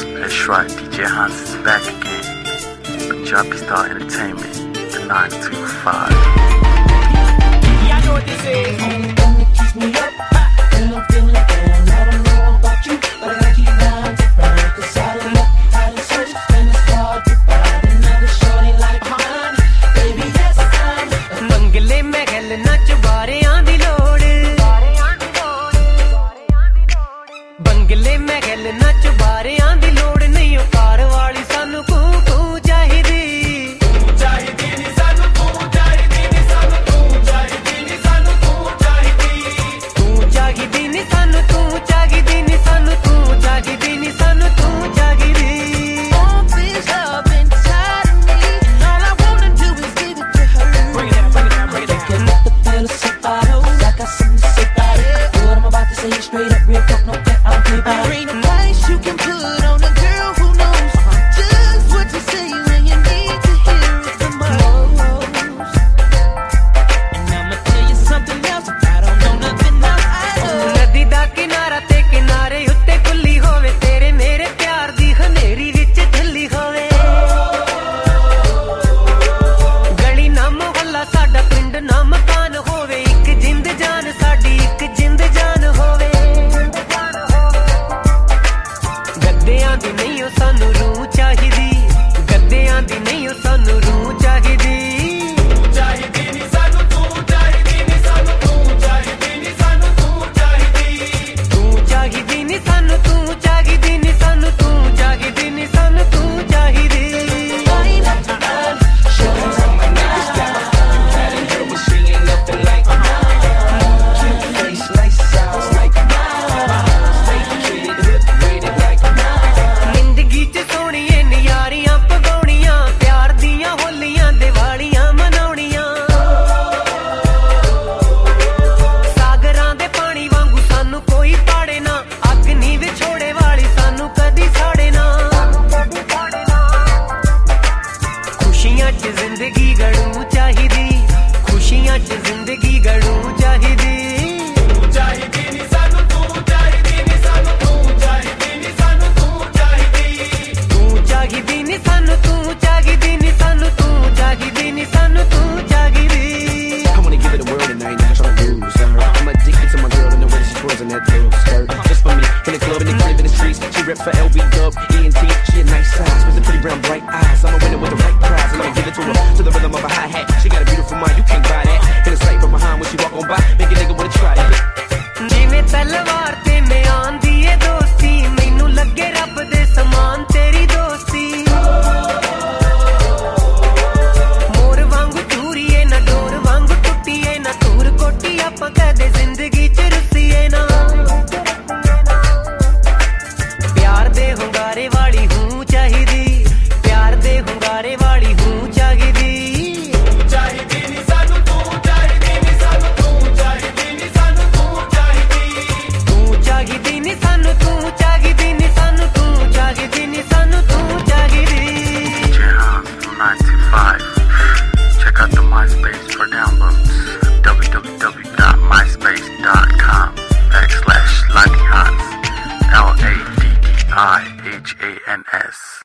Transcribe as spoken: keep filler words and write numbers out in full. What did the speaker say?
That's right, D J Hans is back again. Punjabi Star Entertainment, the nine two five. Yeah, I know what this is. Only thing that keeps me up, and I'm feeling down. I don't know about you, but I gotta keep nine to five. Cause I done look, I done search, and it's hard to find another shorty like mine. Baby, yes, I'm Mangle mein khelna chubariyan di lod. Bangle mein khelna chubariyan di lod. Nahi o car वाली सानू कू कू चाहिदी. चाहिदी नी सानू कू चाहिदी नी सानू कू चाहिदी नी सानू कू चाहिदी. तू चाहिदी नी सानू तू चाहिदी नी सानू तू चाहिदी नी सानू तू चाहिदी. All this love inside of me, and all I wanna do is give it to her. Bring it down, bring it down, bring it down. Can let the fellas say bottle, I got something to say about it. What I'm about to say is straight up real talk, no bet I'll play by. There ain't a price you can put on a girl who knows just what to say when you need to hear it the most. And I'ma tell you something else, I don't know nothing else. I know nadi da kinara te kinare utte kulli hove, tere mere pyar di khaneri vich jhalli hove. Gali na mohalla sada pind na makan hove, ik jind jaan saadi ik jind jaan hove. ਗੱਦਿਆਂ ਦੀ ਨਹੀਂ ਉਹ ਸਾਨੂੰ ਰੂਹ ਚਾਹੀਦੀ. ਗੱਦਿਆਂ ਦੀ ਨਹੀਂ ਉਹ ਸਾਨੂੰ ਰੂਹ ਚਾਹੀਦੀ. ਚਾਹੀਦੀ ਨਹੀਂ ਸਾਨੂੰ ਤੂੰ ਚਾਹੀਦੀ ਨਹੀਂ ਸਾਨੂੰ ਤੂੰ ਚਾਹੀਦੀ ਨਹੀਂ ਸਾਨੂੰ ਤੂੰ ਚਾਹੀਦੀ. ਤੂੰ ਚਾਹੀਦੀ ਨਹੀਂ ਸਾਨੂੰ ਤੂੰ ਚਾਹੀਦੀ ਨਹੀਂ ਸਾਨੂੰ ਤੂੰ ਚਾਹੀਦੀ ਨਹੀਂ ਸਾਨੂੰ ਤੂੰ ਚਾਹੀਦੀ. ਜ਼ਿੰਦਗੀ ਚ ਸੋਹਣੀਏ ਨਿਆਰੀਆਂ ਪਗਾਉਣੀਆਂ, ਪਿਆਰ ਦੀਆਂ ਹੋਲੀਆਂ ਦੀਵਾਲੀਆਂ ਮਨਾਉਣੀਆਂ. ਸਾਗਰਾਂ ਦੇ ਪਾਣੀ ਵਾਂਗੂ ਸਾਨੂੰ ਕੋਈ ਪਾੜੇ ਨਾ, ਅੱਗ ਨੀ ਵਿਛੋੜੇ ਵਾਲੀ ਸਾਨੂੰ ਕਦੀ ਸਾੜੇ ਨਾ. ਖੁਸ਼ੀਆਂ ਚ ਜ਼ਿੰਦਗੀ ਗੜੂ ਚਾਹੀਦੀ, ਖੁਸ਼ੀਆਂ ਚ ਜ਼ਿੰਦਗੀ ਗੜੂ ਚਾਹੀਦੀ. ਚਾਹੀਦੀ ਨੀ ਸਾਨੂੰ ਤੂੰ ਚਾਹੀਦੀ ਨੀ ਸਾਨੂੰ ਤੂੰ ਚਾਹੀਦੀ ਨੀ ਸਾਨੂੰ ਤੂੰ ਚਾਹੀਦੀ. ਤੂੰ ਚਾਹੀਦੀ ਨੀ ਸਾਨੂੰ ਤੂੰ ਚਾਹੀਦੀ ਨੀ ਸਾਨੂੰ ਤੂੰ ਚਾਹੀਦੀ ਨੀ ਸਾਨੂੰ ਤੂੰ ਚਾਹੀਦੀ. I wanna give it a whirl tonight, not tryna lose her. I'm addicted to my girl and the way that she twirls in that little skirt. Just for me, in the club, in the crib, in the streets. She rep for L B Dub, E N T. She a nice size with the pretty brown bright eyes. I'm a winner with the right prize, and I'ma give it to her to the rhythm of a hi-hat. She got a beautiful mind, you can't buy that. In the sight from behind when she walk on by, make a nigga wanna try it. ਜਿਵੇਂ ਤਲਵਾਰ ਤੇ ਮਿਆਨ ਦੀ ਏ ਦੋਸਤੀ, ਮੈਨੂੰ ਲੱਗੇ ਰੱਬ ਦੇ ਸਮਾਨ ਤੇਰੀ ਦੋਸਤੀ. ਮੋਰ ਵਾਂਗੂ ਚੂਰੀਏ ਨਾ ਡੋਰ ਵਾਂਗੂ ਟੁੱਟੀਏ ਨਾ, ਧੂਰ ਕੋਟੀ ਆਪਾਂ ਕਦੇ ਜ਼ਿੰਦਗੀ ਚ ਰੁੱਸੀਏ ਨਾ. ਪਿਆਰ ਦੇ ਹੁੰਗਾਰੇ ਵਾਲੀ ਹੂੰ ਚਾਹੀਦੀ, ਪਿਆਰ ਦੇ ਹੁੰਗਾਰੇ ਵਾਲੀ ਹੂੰ ਚਾਹੀਦੀ. ਚਾਹੀਦੀ ਨੀ ਸਾਨੂੰ ਤੂੰ ਚਾਹੀਦੀ ਨੀ ਸਾਨੂੰ ਤੂੰ ਚਾਹੀਦੀ ਨੀ ਸਾਨੂੰ ਤੂੰ ਚਾਹੀਦੀ. ਤੂੰ ਚਾਹੀਦੀ ਨੀ ਸਾਨੂੰ ਤੂੰ ਚਾਹੀਦੀ ਨੀ ਸਾਨੂੰ ਤੂੰ ਚਾਹੀਦੀ ਨੀ ਸਾਨੂੰ ਤੂੰ ਚਾਹੀਦੀ. D J Hans from nine two five. Check out the MySpace for downloads. www.myspace.com backslash Lani Hans. L A D D I H A N S.